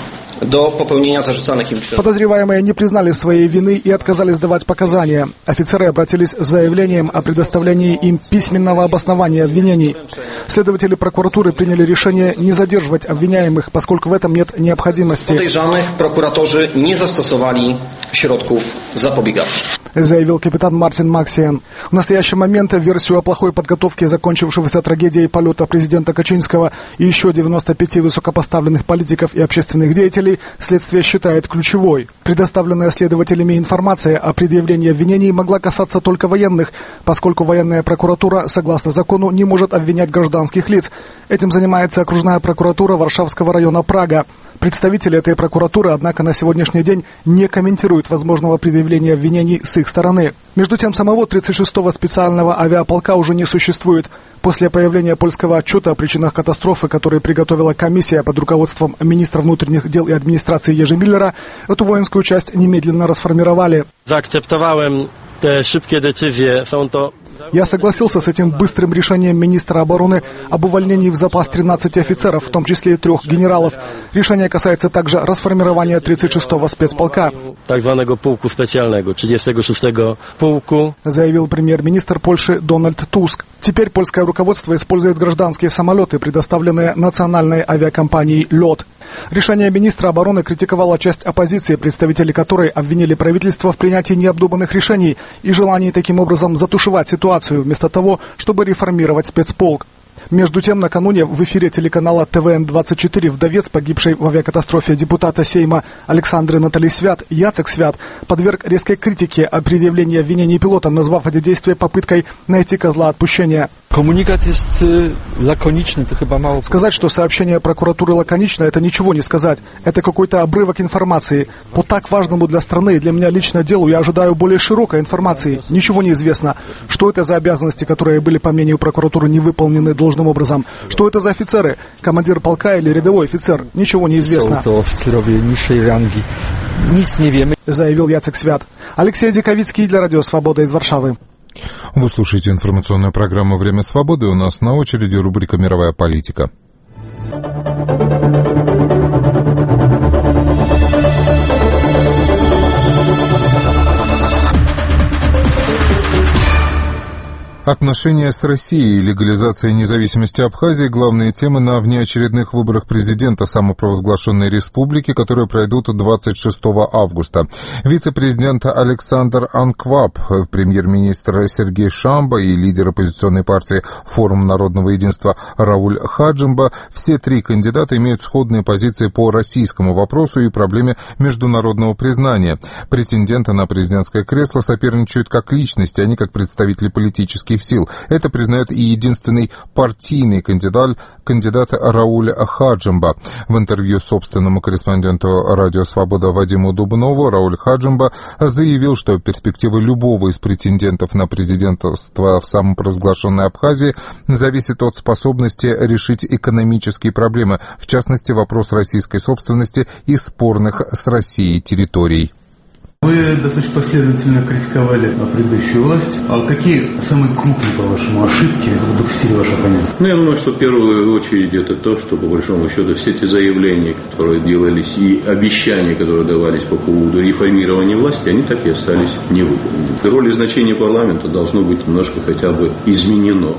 до пополнения зарzucanych им czynów. Подозреваемые не признали своей вины и отказались давать показания. Офицеры обратились с заявлением о предоставлении им письменного обоснования обвинений. Следователи прокуратуры приняли решение не задерживать обвиняемых, поскольку в этом нет необходимости. Podejrzanych prokuratorzy nie zastosowali środków zapobiegawczych. Заявил капитан Мартин Максиян. В настоящий момент версию о плохой подготовке закончившегося трагедией полета президента Качинского и еще девяноста пяти высокопоставленных политиков и общественных деятелей следствие считает ключевой. Предоставленная следователями информация о предъявлении обвинений могла касаться только военных, поскольку военная прокуратура, согласно закону, не может обвинять гражданских лиц. Этим занимается окружная прокуратура Варшавского района Прага. Представители этой прокуратуры, однако, на сегодняшний день не комментируют возможного предъявления обвинений с их стороны. Между тем, самого тридцать шестого специального авиаполка уже не существует. После появления польского отчета о причинах катастрофы, который приготовила комиссия под руководством министра внутренних дел и администрации Ежи Миллера, эту воинскую часть немедленно расформировали. Zaakceptowałem te szybkie decyzje. Są to Я согласился с этим быстрым решением министра обороны об увольнении в запас тринадцати офицеров, в том числе и трех генералов. Решение касается также расформирования тридцать шестого спецполка. Так званого полку специального, тридцать шестого полку, заявил премьер-министр Польши Дональд Туск. Теперь польское руководство использует гражданские самолеты, предоставленные национальной авиакомпанией «Лёд». Решение министра обороны критиковала часть оппозиции, представители которой обвинили правительство в принятии необдуманных решений и желании таким образом затушевать ситуацию, вместо того, чтобы реформировать спецполк. Между тем, накануне в эфире телеканала Тэ Вэ Эн двадцать четыре вдовец погибшей в авиакатастрофе депутата Сейма Александры Натали Свят, Яцек Свят, подверг резкой критике о предъявлении обвинений пилотам, назвав эти действия попыткой найти козла отпущения. Коммуникат есть лаконичный, это chyba мало. Сказать, что сообщение прокуратуры лаконично, это ничего не сказать. Это какой-то обрывок информации. По так важному для страны и для меня лично делу я ожидаю более широкой информации. Ничего не известно. Что это за обязанности, которые были, по мнению прокуратуры, не выполнены должным образом? Что это за офицеры? Командир полка или рядовой офицер? Ничего не известно. Это офицеровые низшей ранги. Nic не wiemy, заявил Яцек Свят. Алексей Диковицкий для Радио Свобода из Варшавы. Вы слушаете информационную программу «Время свободы». У нас на очереди рубрика «Мировая политика». Отношения с Россией и легализация независимости Абхазии – главные темы на внеочередных выборах президента самопровозглашенной республики, которые пройдут двадцать шестого августа. Вице-президент Александр Анкваб, премьер-министр Сергей Шамба и лидер оппозиционной партии «Форум народного единства» Рауль Хаджимба – все три кандидата имеют сходные позиции по российскому вопросу и проблеме международного признания. Претенденты на президентское кресло соперничают как личности, а не как представители политических сил. Это признает и единственный партийный кандидат, кандидат Рауль Хаджимба. В интервью собственному корреспонденту «Радио Свобода» Вадиму Дубнову Рауль Хаджимба заявил, что перспективы любого из претендентов на президентство в самопровозглашенной Абхазии зависит от способности решить экономические проблемы, в частности, вопрос российской собственности и спорных с Россией территорий. Вы достаточно последовательно критиковали предыдущую власть. А какие самые крупные, по-вашему, ошибки допустили ваши оппоненты? Ну, я думаю, что в первую очередь это то, что, по большому счету, все эти заявления, которые делались, и обещания, которые давались по поводу реформирования власти, они так и остались невыполнены. Роль и значение парламента должно быть немножко хотя бы изменено.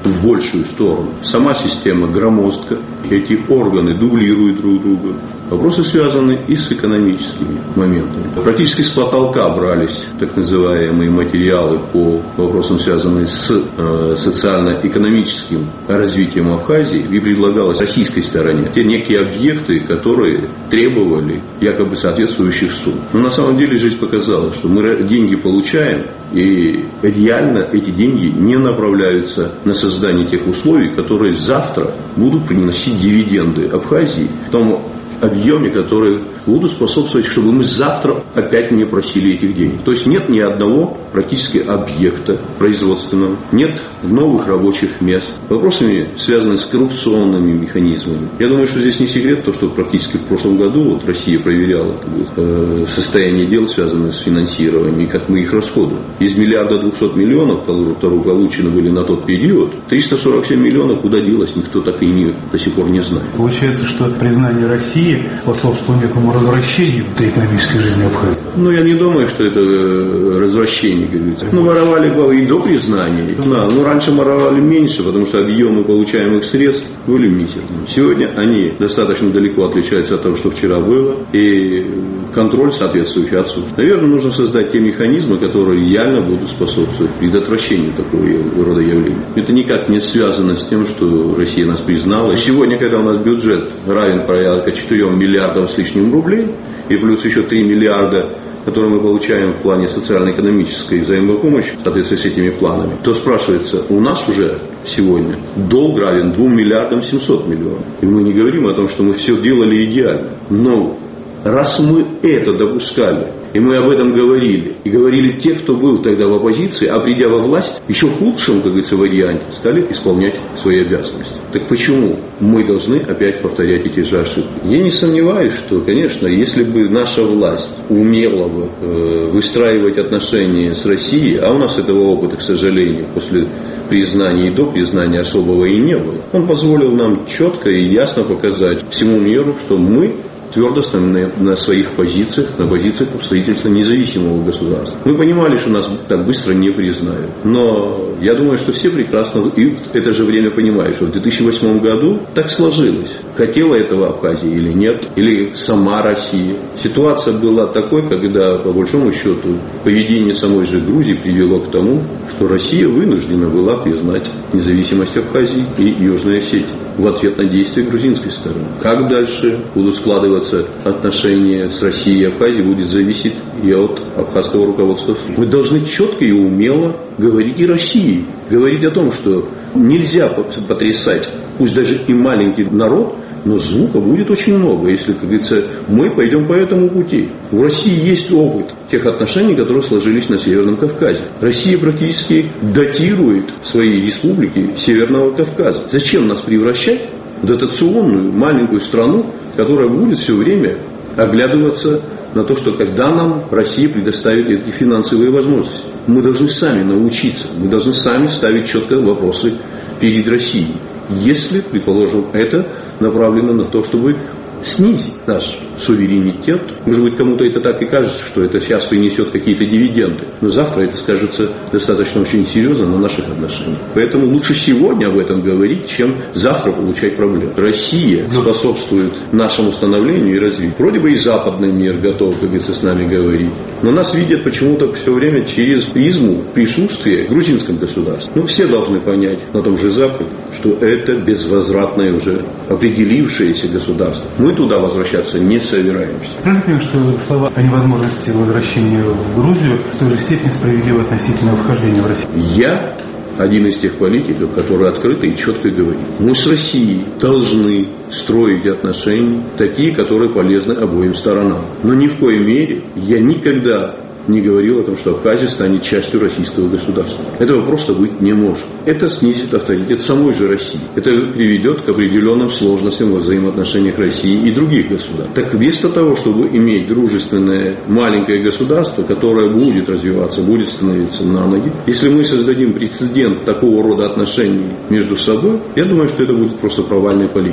в большую сторону. Сама система громоздка, эти органы дублируют друг друга. Вопросы связаны и с экономическими моментами. Практически с потолка брались так называемые материалы по вопросам, связанным с э, социально-экономическим развитием Абхазии, и предлагалось российской стороне те некие объекты, которые требовали якобы соответствующих сумм. Но на самом деле жизнь показала, что мы деньги получаем, и реально эти деньги не направляются на создание тех условий, которые завтра будут приносить дивиденды Абхазии в том объеме, которые будут способствовать, чтобы мы завтра опять не просили этих денег. То есть нет ни одного практически объекта производственного, нет новых рабочих мест. Вопросами, связанными с коррупционными механизмами. Я думаю, что здесь не секрет то, что практически в прошлом году вот Россия проверяла как бы, э, состояние дел, связанных с финансированием, и как мы их расходуем. Из миллиарда двухсот миллионов, которые получены были на тот период, триста сорок семь миллионов куда делось, никто так и не, до сих пор не знает. Получается, что признание России способствовало некому развращению внутри экономической жизни Абхазии. Ну, я не думаю, что это развращение, как говорится. Ну, воровали и до признания. Да, ну, раньше воровали меньше, потому что объемы получаемых средств были мизерными. Сегодня они достаточно далеко отличаются от того, что вчера было, и контроль соответствующий отсутствует. Наверное, нужно создать те механизмы, которые реально будут способствовать предотвращению такого рода явлений. Это никак не связано с тем, что Россия нас признала. Сегодня, когда у нас бюджет равен порядка четырем миллиардам с лишним рублей, и плюс еще три миллиарда, которые мы получаем в плане социально-экономической взаимопомощи, в соответствии с этими планами, то спрашивается, у нас уже сегодня долг равен двум миллиардам семьсот миллионов. И мы не говорим о том, что мы все делали идеально. Но раз мы это допускали, и мы об этом говорили, и говорили те, кто был тогда в оппозиции, а придя во власть, еще в худшем, как говорится, варианте, стали исполнять свои обязанности. Так почему мы должны опять повторять эти же ошибки? Я не сомневаюсь, что, конечно, если бы наша власть умела бы э, выстраивать отношения с Россией, а у нас этого опыта, к сожалению, после признания и до признания особого и не было, он позволил нам четко и ясно показать всему миру, что мы твердо стоим на, на своих позициях, на позициях строительства независимого государства. Мы понимали, что нас так быстро не признают. Но я думаю, что все прекрасно и в это же время понимают, что в две тысячи восьмом году так сложилось. Хотела этого Абхазия или нет, или сама Россия. Ситуация была такой, когда, по большому счету, поведение самой же Грузии привело к тому, что Россия вынуждена была признать независимость Абхазии и Южной Осетии в ответ на действия грузинской стороны. Как дальше будут складываться отношения с Россией и Абхазией, будет зависеть и от абхазского руководства. Мы должны четко и умело говорить и России, говорить о том, что нельзя потрясать, пусть даже и маленький народ, но звука будет очень много, если, как говорится, мы пойдем по этому пути. У России есть опыт тех отношений, которые сложились на Северном Кавказе. Россия практически датирует свои республики Северного Кавказа. Зачем нас превращать в дотационную маленькую страну, которая будет все время оглядываться на то, что когда нам Россия предоставит эти финансовые возможности? Мы должны сами научиться, мы должны сами ставить четко вопросы перед Россией. Если, предположим, это направлено на то, чтобы снизить наш суверенитет. Может быть, кому-то это так и кажется, что это сейчас принесет какие-то дивиденды. Но завтра это скажется достаточно очень серьезно на наших отношениях. Поэтому лучше сегодня об этом говорить, чем завтра получать проблемы. Россия способствует нашему становлению и развитию. Вроде бы и западный мир готов, как говорится, с нами говорить. Но нас видят почему-то все время через призму присутствия в грузинском государстве. Ну, все должны понять на том же Западе, что это безвозвратное уже определившееся государство. Мы туда возвращаться не собираемся. Правильно понимаю, что слова о невозможности возвращения в Грузию в той же степени справедливы относительно вхождения в Россию? Я один из тех политиков, который открыто и четко говорит: мы с Россией должны строить отношения такие, которые полезны обоим сторонам. Но ни в коей мере я никогда не говорил о том, что Абхазия станет частью российского государства. Этого просто быть не может. Это снизит авторитет самой же России. Это приведет к определенным сложностям во взаимоотношениях России и других государств. Так вместо того, чтобы иметь дружественное маленькое государство, которое будет развиваться, будет становиться на ноги, если мы создадим прецедент такого рода отношений между собой, я думаю, что это будет просто провальная политика.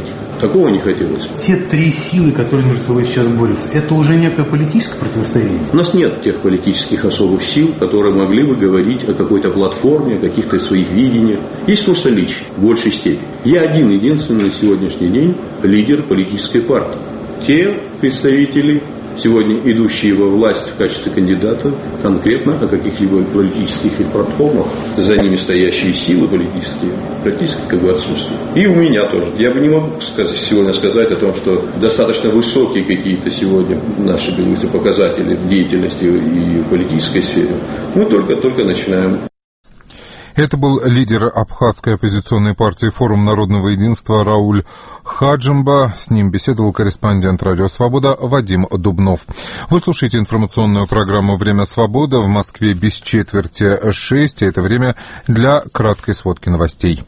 Такого не хотелось. Те три силы, которые между собой сейчас борются, это уже некое политическое противостояние? У нас нет тех политических особых сил, которые могли бы говорить о какой-то платформе, о каких-то своих видениях. Есть просто личность в большей степени. Я один единственный на сегодняшний день лидер политической партии. Те представители, сегодня идущие во власть в качестве кандидата, конкретно о каких-либо политических платформах, за ними стоящие силы политические, практически как бы отсутствуют. И у меня тоже. Я бы не мог сказать, сегодня сказать о том, что достаточно высокие какие-то сегодня наши показатели деятельности и в политической сфере. Мы только-только начинаем. Это был лидер абхазской оппозиционной партии «Форум народного единства» Рауль Хаджимба. С ним беседовал корреспондент «Радио Свобода» Вадим Дубнов. Вы слушаете информационную программу «Время свободы». В Москве без четверти шесть. Это время для краткой сводки новостей.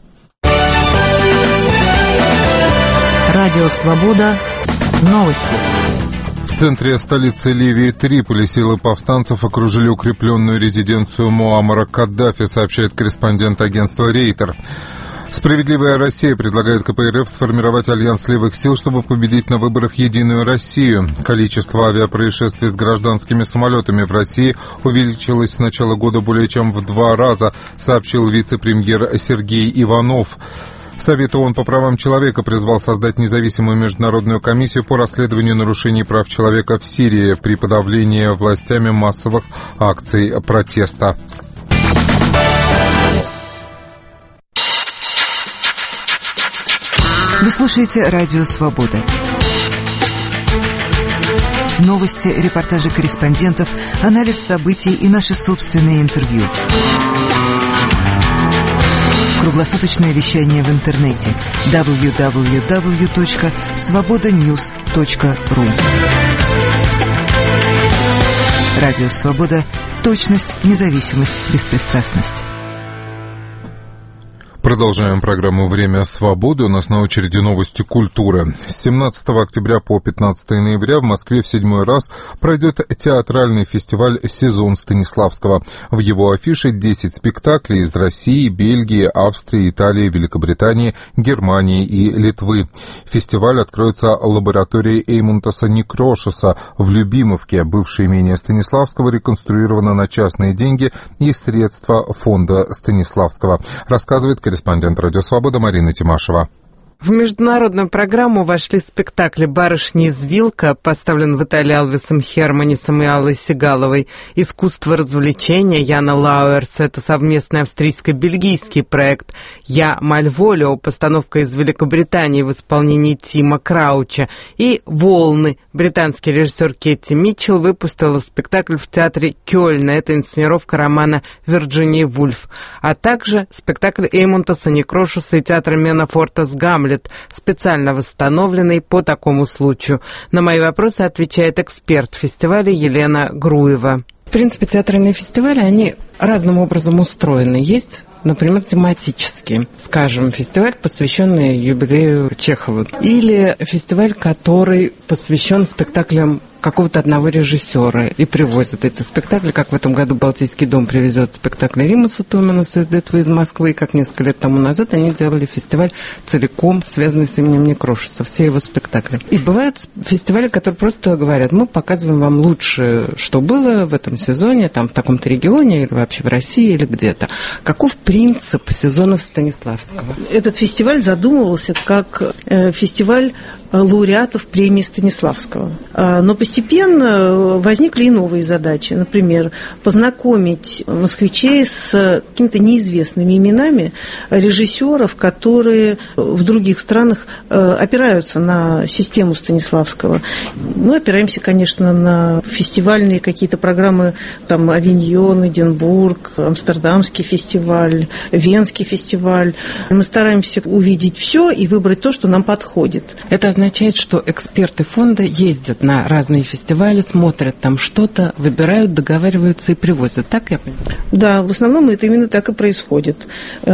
Радио Свобода. Новости. В центре столицы Ливии Триполи силы повстанцев окружили укрепленную резиденцию Муаммара Каддафи, сообщает корреспондент агентства «Рейтер». «Справедливая Россия» предлагает ка пэ эр эф сформировать альянс левых сил, чтобы победить на выборах «Единую Россию». Количество авиапроисшествий с гражданскими самолетами в России увеличилось с начала года более чем в два раза, сообщил вице-премьер Сергей Иванов. Совет ООН по правам человека призвал создать независимую международную комиссию по расследованию нарушений прав человека в Сирии при подавлении властями массовых акций протеста. Вы слушаете «Радио Свобода». Новости, репортажи корреспондентов, анализ событий и наши собственные интервью. Круглосуточное вещание в интернете дабл ю дабл ю дабл ю точка свобода ньюс точка ру. Радио Свобода. Точность, независимость, беспристрастность. Продолжаем программу «Время свободы». У нас на очереди новости культуры. С семнадцатого октября по пятнадцатое ноября в Москве в седьмой раз пройдет театральный фестиваль «Сезон Станиславского». В его афише десять спектаклей из России, Бельгии, Австрии, Италии, Великобритании, Германии и Литвы. Фестиваль откроется лабораторией Эймунтаса Некрошеса в Любимовке. Бывшее имение Станиславского реконструировано на частные деньги и средства фонда Станиславского, рассказывает корреспондент Корреспондент «Радио Свобода» Марина Тимашева. В международную программу вошли спектакли «Барышня из Вилка», поставлен в Италии Алвисом Херманисом и Аллой Сигаловой, «Искусство развлечения» Яна Лауэрс, это совместный австрийско-бельгийский проект, «Я Мальволио», постановка из Великобритании в исполнении Тима Крауча, и «Волны». Британский режиссер Кетти Митчелл выпустила спектакль в театре Кёльна, это инсценировка романа Вирджинии Вульф, а также спектакль Эймунтаса Некрошеса и театра Менафорта с «Гамлет», специально восстановленный по такому случаю. На мои вопросы отвечает эксперт фестиваля Елена Груева. В принципе, театральные фестивали, они разным образом устроены. Есть, например, тематические. Скажем, фестиваль, посвященный юбилею Чехова. Или фестиваль, который посвящен спектаклям какого-то одного режиссера и привозят эти спектакли, как в этом году Балтийский дом привезет спектакли Римаса Туманаса из Детвы из Москвы, и как несколько лет тому назад они делали фестиваль целиком, связанный с именем Некрошеса, все его спектакли. И бывают фестивали, которые просто говорят, мы показываем вам лучше, что было в этом сезоне, там в таком-то регионе, или вообще в России, или где-то. Каков принцип сезонов Станиславского? Этот фестиваль задумывался как э, фестиваль лауреатов премии Станиславского. Но постепенно возникли и новые задачи. Например, познакомить москвичей с какими-то неизвестными именами режиссеров, которые в других странах опираются на систему Станиславского. Мы опираемся, конечно, на фестивальные какие-то программы, там Авиньон, Эдинбург, Амстердамский фестиваль, Венский фестиваль. Мы стараемся увидеть все и выбрать то, что нам подходит. Это означает, что эксперты фонда ездят на разные крупные фестивали, смотрят там что-то, выбирают, договариваются и привозят. Так я понимаю? Да, в основном это именно так и происходит.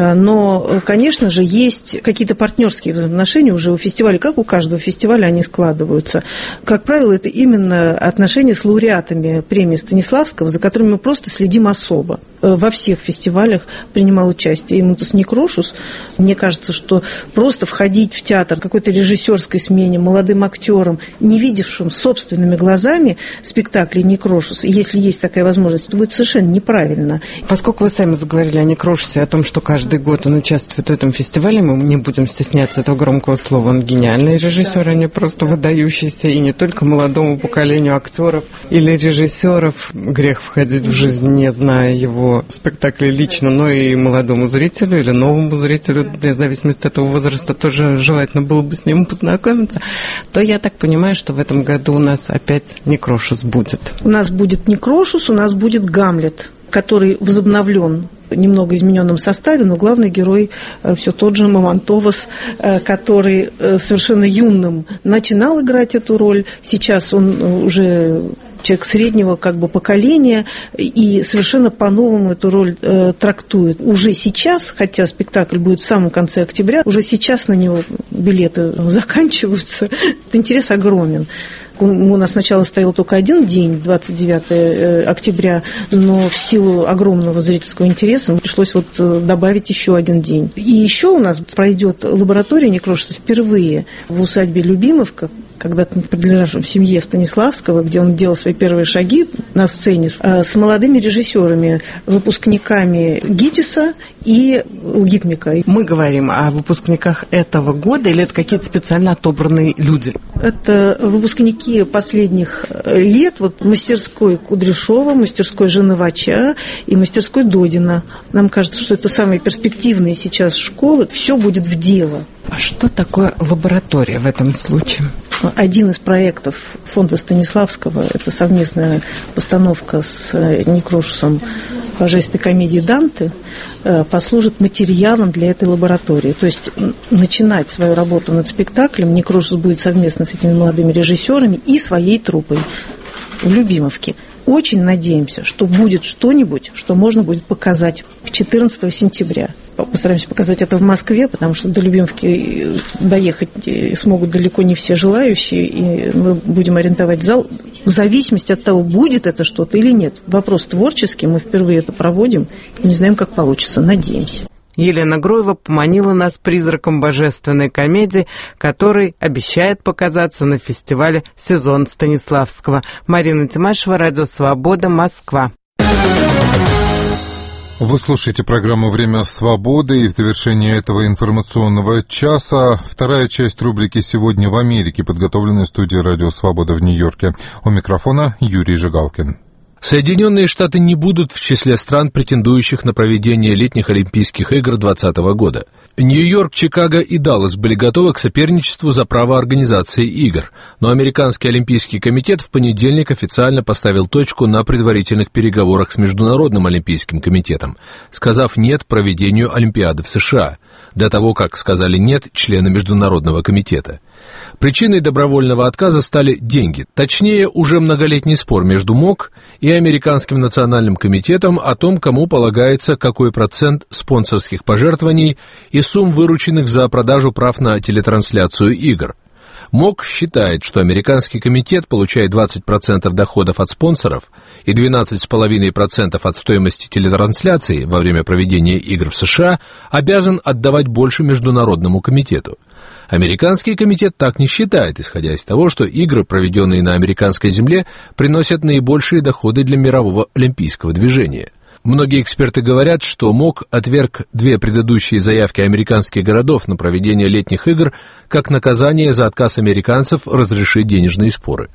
Но, конечно же, есть какие-то партнерские взаимоотношения уже у фестиваля, как у каждого фестиваля они складываются. Как правило, это именно отношения с лауреатами премии Станиславского, за которыми мы просто следим особо. Во всех фестивалях принимал участие Эймутас Некрошус. Мне кажется, что просто входить в театр какой-то режиссерской смене молодым актерам, не видевшим собственными глазами спектакли Некрошус, если есть такая возможность, это будет совершенно неправильно. Поскольку вы сами заговорили о Некрошусе, о том, что каждый год он участвует в этом фестивале, мы не будем стесняться этого громкого слова. Он гениальный режиссер, а не просто выдающийся, и не только молодому поколению актеров или режиссеров. Грех входить в жизнь, не зная его спектакли лично, но и молодому зрителю или новому зрителю, в зависимости от его возраста, тоже желательно было бы с ним познакомиться. То я так понимаю, что в этом году у нас опять Некрошус будет. У нас будет Некрошус, у нас будет Гамлет, который возобновлен в немного измененном составе, но главный герой все тот же Мамонтовас, который совершенно юным начинал играть эту роль. Сейчас он уже человек среднего как бы поколения и совершенно по-новому эту роль э, трактует. Уже сейчас, хотя спектакль будет в самом конце октября, уже сейчас на него билеты заканчиваются. Интерес огромен. У нас сначала стоял только один день, двадцать девятого октября, но в силу огромного зрительского интереса пришлось вот добавить еще один день. И еще у нас пройдет лаборатория Некрошуса впервые в усадьбе Любимовка, когда-то принадлежавшем семье Станиславского, где он делал свои первые шаги на сцене с молодыми режиссерами, выпускниками ГИТИСа и ЛГИТМИКа. Мы говорим о выпускниках этого года или это какие-то специально отобранные люди? Это выпускники последних лет, вот мастерской Кудряшова, мастерской Женовача и мастерской Додина. Нам кажется, что это самые перспективные сейчас школы. Все будет в дело. А что такое лаборатория в этом случае? Один из проектов фонда Станиславского – это совместная постановка с Некрошусом божественной комедии «Данте», послужит материалом для этой лаборатории. То есть начинать свою работу над спектаклем Некрошус будет совместно с этими молодыми режиссерами и своей труппой в Любимовке. Очень надеемся, что будет что-нибудь, что можно будет показать четырнадцатого сентября. Постараемся показать это в Москве, потому что до Любимовки доехать смогут далеко не все желающие, и мы будем арендовать зал в зависимости от того, будет это что-то или нет. Вопрос творческий, мы впервые это проводим, не знаем, как получится, надеемся. Елена Груева поманила нас призраком божественной комедии, который обещает показаться на фестивале «Сезон Станиславского». Марина Тимашева, Радио Свобода, Москва. Вы слушаете программу «Время свободы», и в завершении этого информационного часа вторая часть рубрики «Сегодня в Америке», подготовленная студией «Радио Свобода» в Нью-Йорке. У микрофона Юрий Жигалкин. Соединенные Штаты не будут в числе стран, претендующих на проведение летних Олимпийских игр двадцатого года. Нью-Йорк, Чикаго и Даллас были готовы к соперничеству за право организации игр, но Американский Олимпийский комитет в понедельник официально поставил точку на предварительных переговорах с Международным Олимпийским комитетом, сказав «нет» проведению Олимпиады в США, до того, как сказали «нет» члены Международного комитета. Причиной добровольного отказа стали деньги, точнее, уже многолетний спор между МОК и Американским национальным комитетом о том, кому полагается какой процент спонсорских пожертвований и сумм, вырученных за продажу прав на телетрансляцию игр. МОК считает, что Американский комитет получает двадцать процентов доходов от спонсоров и двенадцать целых пять десятых процента от стоимости телетрансляции во время проведения игр в США обязан отдавать больше Международному комитету. Американский комитет так не считает, исходя из того, что игры, проведенные на американской земле, приносят наибольшие доходы для мирового олимпийского движения. Многие эксперты говорят, что МОК отверг две предыдущие заявки американских городов на проведение летних игр как наказание за отказ американцев разрешить денежные споры.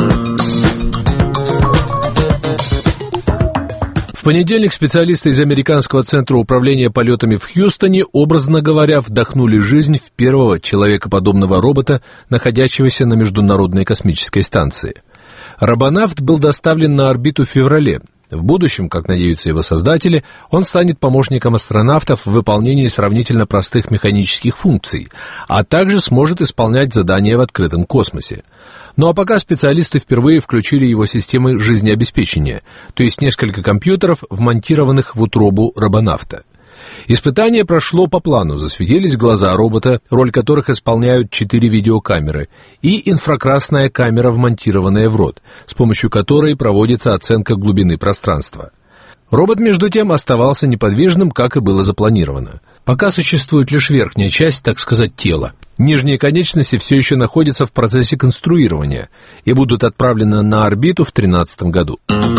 В понедельник специалисты из Американского центра управления полетами в Хьюстоне, образно говоря, вдохнули жизнь в первого человекоподобного робота, находящегося на Международной космической станции. Робонавт был доставлен на орбиту в феврале. В будущем, как надеются его создатели, он станет помощником астронавтов в выполнении сравнительно простых механических функций, а также сможет исполнять задания в открытом космосе. Ну а пока специалисты впервые включили его системы жизнеобеспечения, то есть несколько компьютеров, вмонтированных в утробу робонавта. Испытание прошло по плану, засветились глаза робота, роль которых исполняют четыре видеокамеры, и инфракрасная камера, вмонтированная в рот, с помощью которой проводится оценка глубины пространства. Робот, между тем, оставался неподвижным, как и было запланировано. Пока существует лишь верхняя часть, так сказать, тела. Нижние конечности все еще находятся в процессе конструирования и будут отправлены на орбиту в две тысячи тринадцатом году.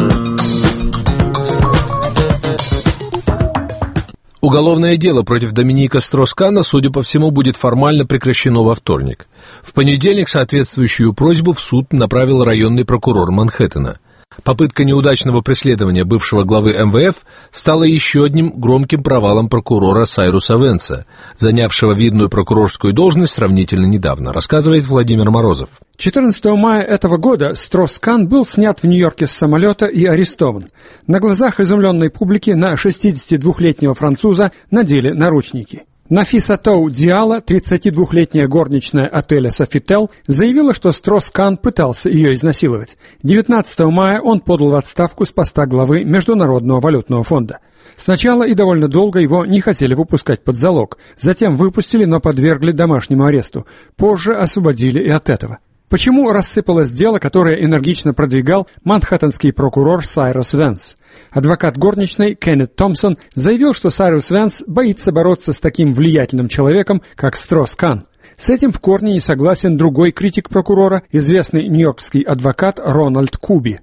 Уголовное дело против Доминика Строс-Канна, судя по всему, будет формально прекращено во вторник. В понедельник соответствующую просьбу в суд направил районный прокурор Манхэттена. Попытка неудачного преследования бывшего главы эм вэ эф стала еще одним громким провалом прокурора Сайруса Венса, занявшего видную прокурорскую должность сравнительно недавно, рассказывает Владимир Морозов. четырнадцатого мая этого года Строс-Кан был снят в Нью-Йорке с самолета и арестован. На глазах изумленной публики на шестидесятидвухлетнего француза надели наручники. Нафиса Тоу Диала, тридцатидвухлетняя горничная отеля «Софител», заявила, что Строс-Кан пытался ее изнасиловать. девятнадцатого мая он подал в отставку с поста главы Международного валютного фонда. Сначала и довольно долго его не хотели выпускать под залог, затем выпустили, но подвергли домашнему аресту. Позже освободили и от этого. Почему рассыпалось дело, которое энергично продвигал манхэттенский прокурор Сайрус Венс? Адвокат горничной Кеннет Томпсон заявил, что Сайрус Венс боится бороться с таким влиятельным человеком, как Строс-Кан. С этим в корне не согласен другой критик прокурора, известный нью-йоркский адвокат Рональд Куби.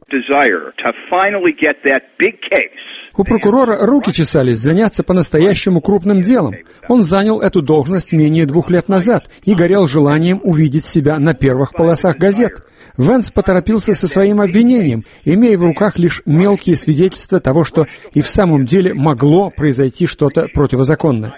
У прокурора руки чесались заняться по-настоящему крупным делом. Он занял эту должность менее двух лет назад и горел желанием увидеть себя на первых полосах газет. Венс поторопился со своим обвинением, имея в руках лишь мелкие свидетельства того, что и в самом деле могло произойти что-то противозаконное.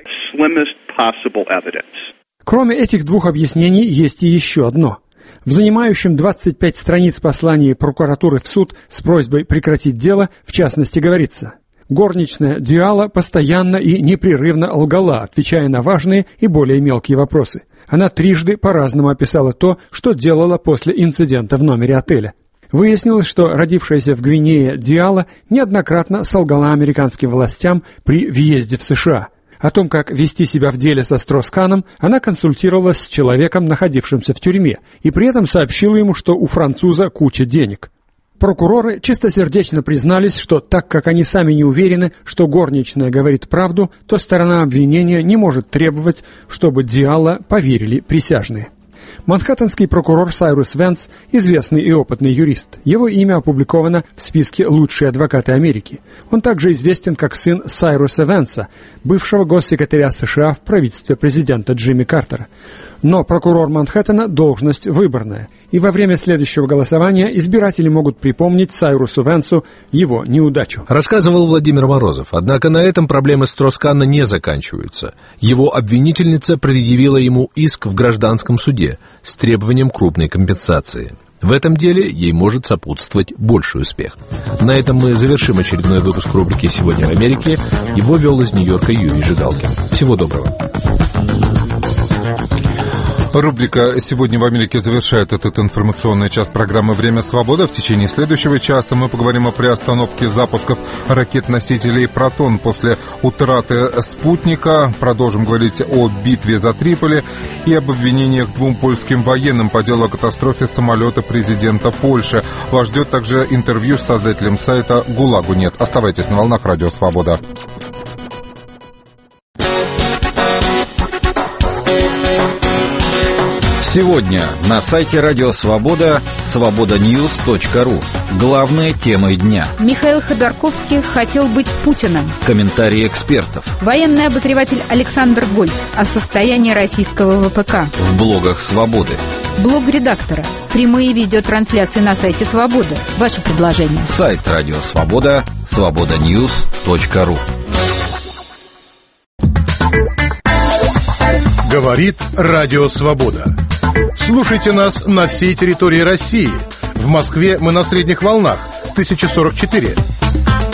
Кроме этих двух объяснений, есть и еще одно. В занимающем двадцать пять страниц послании прокуратуры в суд с просьбой прекратить дело, в частности, говорится: горничная Диала постоянно и непрерывно лгала, отвечая на важные и более мелкие вопросы. Она трижды по-разному описала то, что делала после инцидента в номере отеля. Выяснилось, что родившаяся в Гвинее Диала неоднократно солгала американским властям при въезде в США. О том, как вести себя в деле со Строс-Каном, она консультировалась с человеком, находившимся в тюрьме, и при этом сообщила ему, что у француза куча денег. Прокуроры чистосердечно признались, что так как они сами не уверены, что горничная говорит правду, то сторона обвинения не может требовать, чтобы Диала поверили присяжные. Манхэттенский прокурор Сайрус Венс – известный и опытный юрист. Его имя опубликовано в списке «Лучшие адвокаты Америки». Он также известен как сын Сайруса Венса, бывшего госсекретаря США в правительстве президента Джимми Картера. Но прокурор Манхэттена – должность выборная, и во время следующего голосования избиратели могут припомнить Сайрусу Венсу его неудачу. Рассказывал Владимир Морозов. Однако на этом проблемы Строс-Канна не заканчиваются. Его обвинительница предъявила ему иск в гражданском суде с требованием крупной компенсации. В этом деле ей может сопутствовать больший успех. На этом мы завершим очередной выпуск рубрики «Сегодня в Америке». Его вел из Нью-Йорка Юрий Жигалкин. Всего доброго. Рубрика «Сегодня в Америке» завершает этот информационный час программы «Время свободы». В течение следующего часа мы поговорим о приостановке запусков ракет-носителей «Протон» после утраты спутника. Продолжим говорить о битве за Триполи и об обвинениях двум польским военным по делу о катастрофе самолета президента Польши. Вас ждет также интервью с создателем сайта «ГУЛАГу нет». Оставайтесь на волнах «Радио Свобода». Сегодня на сайте Радио Свобода свобода ньюс точка ру. Главные темы дня. Михаил Ходорковский хотел быть Путиным. Комментарии экспертов. Военный обозреватель Александр Гольц о состоянии российского вэ пэ ка. В блогах Свободы. Блог редактора. Прямые видеотрансляции на сайте Свободы. Ваше предложение. Сайт Радио Свобода свобода ньюс точка ру. Говорит Радио Свобода. Слушайте нас на всей территории России. В Москве мы на средних волнах тысяча сорок четыре.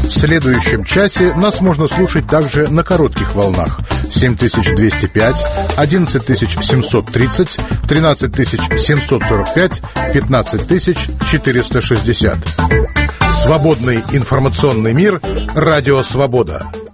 В следующем часе нас можно слушать также на коротких волнах: семь тысяч двести пять, одиннадцать тысяч семьсот тридцать, тринадцать тысяч семьсот сорок пять, пятнадцать тысяч четыреста шестьдесят. Свободный информационный мир. Радио «Свобода».